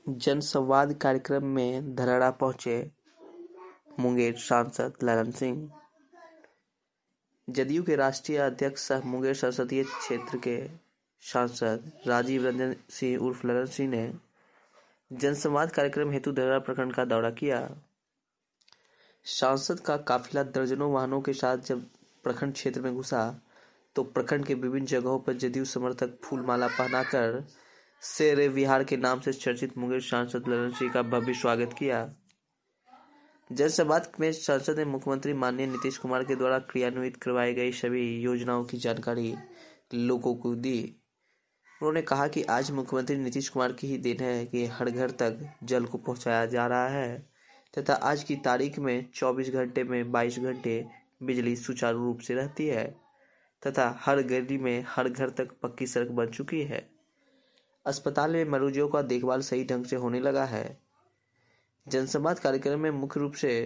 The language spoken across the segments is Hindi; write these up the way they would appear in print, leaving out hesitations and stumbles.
जनसंवाद कार्यक्रम में धराड़ा पहुंचे मुंगेर सांसद ललन सिंह। जदयू के राष्ट्रीय अध्यक्ष सह मुंगेर संसदीय क्षेत्र के सांसद राजीव रंजन सिंह उर्फ ललन सिंह ने जनसंवाद कार्यक्रम हेतु धराड़ा प्रखंड का दौरा किया। सांसद का काफिला दर्जनों वाहनों के साथ जब प्रखंड क्षेत्र में घुसा तो प्रखंड के विभिन्न जगहों पर जदयू समर्थक फूलमाला पहनाकर शेर विहार के नाम से चर्चित मुंगेर सांसद ललन सिंह का भव्य स्वागत किया। जनसंवाद में सांसद ने मुख्यमंत्री माननीय नीतीश कुमार के द्वारा क्रियान्वित करवाई गई सभी योजनाओं की जानकारी लोगों को दी। उन्होंने कहा कि आज मुख्यमंत्री नीतीश कुमार की ही देन है कि हर घर तक जल को पहुंचाया जा रहा है तथा आज की तारीख में 24 घंटे में 22 घंटे बिजली सुचारू रूप से रहती है तथा हर गली में हर घर तक पक्की सड़क बन चुकी है। अस्पताल में मरीजों का देखभाल सही ढंग से होने लगा है। जनसंवाद कार्यक्रम में मुख्य रूप से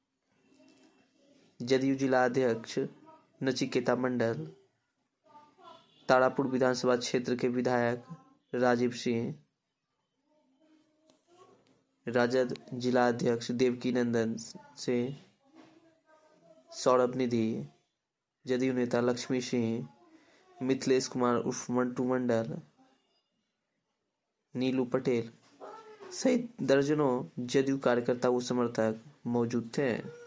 जदयू जिला अध्यक्ष नचिकेता मंडल, तारापुर विधानसभा क्षेत्र के विधायक राजीव सिंह, राजद जिला अध्यक्ष देवकी नंदन सिंह, सौरभ निधि, जदयू नेता लक्ष्मी सिंह, मिथिलेश कुमार उर्फ मंटू मंडल, नीलू पटेल सहित दर्जनों जदयू कार्यकर्ता व समर्थक मौजूद थे।